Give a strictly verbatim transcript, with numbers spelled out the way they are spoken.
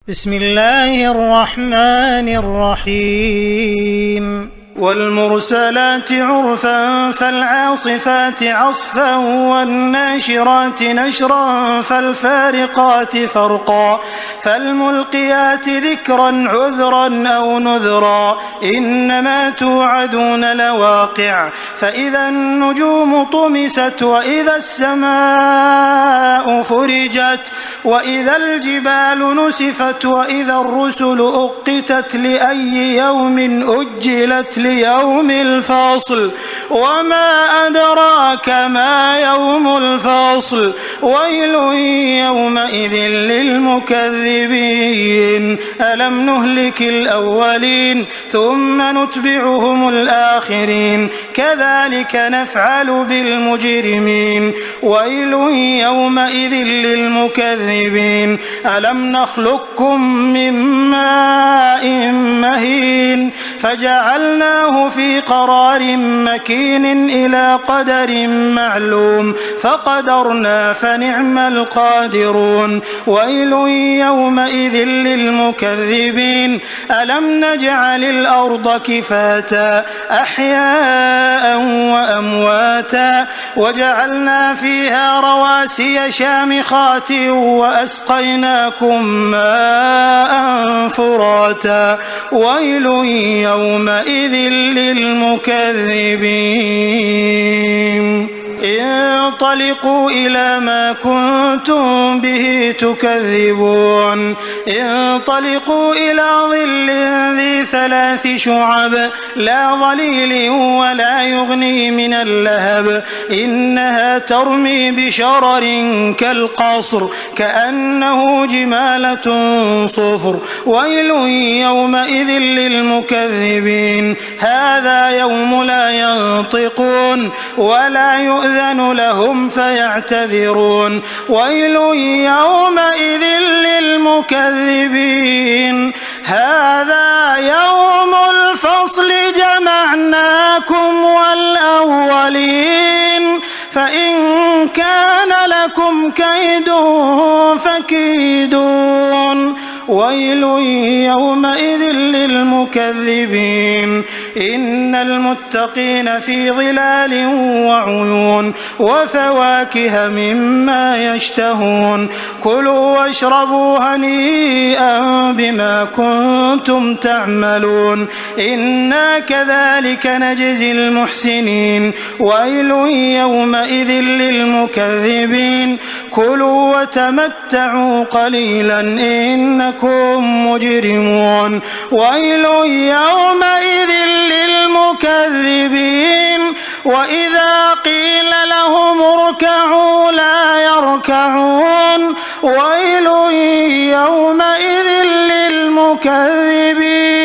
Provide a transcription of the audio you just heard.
بسم الله الرحمن الرحيم والمرسلات عرفا فالعاصفات عصفا والناشرات نشرا فالفارقات فرقا فالملقيات ذكرا عذرا أو نذرا إنما توعدون لواقع فإذا النجوم طمست وإذا السماء فرجت وإذا الجبال نسفت وإذا الرسل أقتت لأي يوم أجلت ليوم الفاصل وما أدراك ما يوم الفاصل ويل يومئذ للمكذبين ألم نهلك الأولين ثم نتبعهم الآخرين كذلك نفعل بالمجرمين ويل يومئذ للمكذبين ألم نخلقكم من ماء مهين فجعلناه في قرار مكين إلى قدر معلوم فقدرنا فنعم القادرون ويل يومئذ للمكذبين ألم نجعل الأرض كفاتا أحياء وأمواتا وجعلنا فيها رواسي شامخات وأسقيناكم ماء فراتا ويل يومئذ للمكذبين انطلقوا إلى ما كنتم به تكذبون انطلقوا إلى ظل ذي ثلاث شعب لا ظليل ولا يغني من اللهب إنها ترمي بشرر كالقصر كأنه جمالة صفر ويل يومئذ للمكذبين هذا يوم لا ينطقون ولا يؤذن لهم فيعتذرون ويل يومئذ للمكذبين هذا يوم الفصل جمعناكم والأولين فإن كان لكم كيد فكيدون ويل يومئذ للمكذبين إن المتقين في ظلال وعيون وفواكه مما يشتهون كلوا واشربوا هنيئا بما كنتم تعملون إنا كذلك نجزي المحسنين ويل يومئذ للمكذبين كلوا وتمتعوا قليلا إنكم مجرمون ويل يومئذ للمكذبين وإذا قيل لهم اركعوا لا يركعون ويل يومئذ للمكذبين